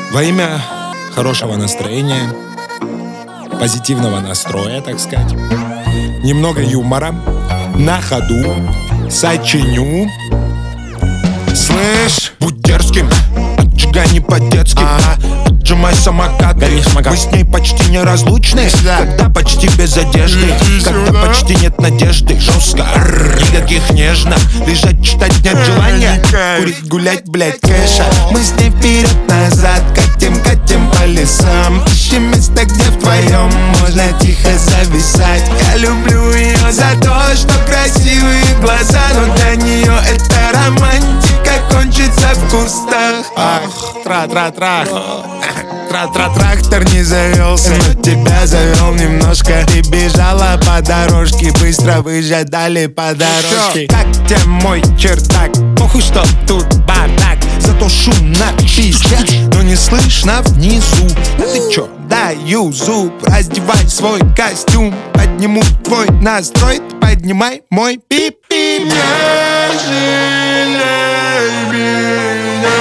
Во имя хорошего настроения, позитивного настроя, так сказать, немного юмора, на ходу, сочиню. Слышь, будь дерзким, отжигай по-детски. Отжимай самокат, мы с ней почти неразлучны. Когда почти без одежды, когда почти нет надежды. Жестко, никаких нежных. Лежать, читать нет желания. Курить, гулять, блять, кэша. Мы с ней вперед-назад катим по лесам. Ищем место, где вдвоем можно тихо зависать. Я люблю ее за то, что красивые глаза, но для нее это романтика кончится в кустах. Ах, тра-тра-тра. Трактор не завелся, но тебя завел немножко. Ты бежала по дорожке, быстро выжидали по дорожке. Как тебе мой чердак? Похуй, что тут бардак. Зато шумно пиздец, но не слышно внизу. Да ты чё, даю зуб. Раздевай свой костюм, подниму твой настрой. Поднимай мой пип-пип. Не жалей меня,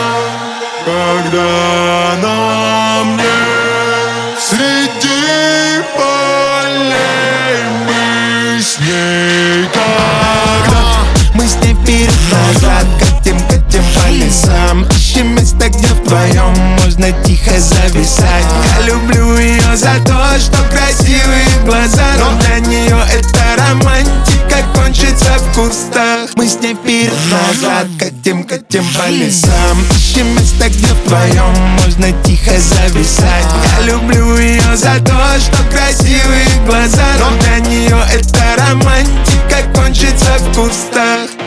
когда на мне среди полей мы с ней тогда. Мы с ней вперед-назад катим по лесам. Ищем место, где вдвоем можно тихо зависать. Я люблю ее за то, что красивые глаза, но для нее это романтика кончится в кустах. Мы с ней вперед-назад катим по лесам. Ищем место, где вдвоем можно тихо зависать. Я люблю ее за то, что красивые глаза, но для нее это романтика кончится в кустах.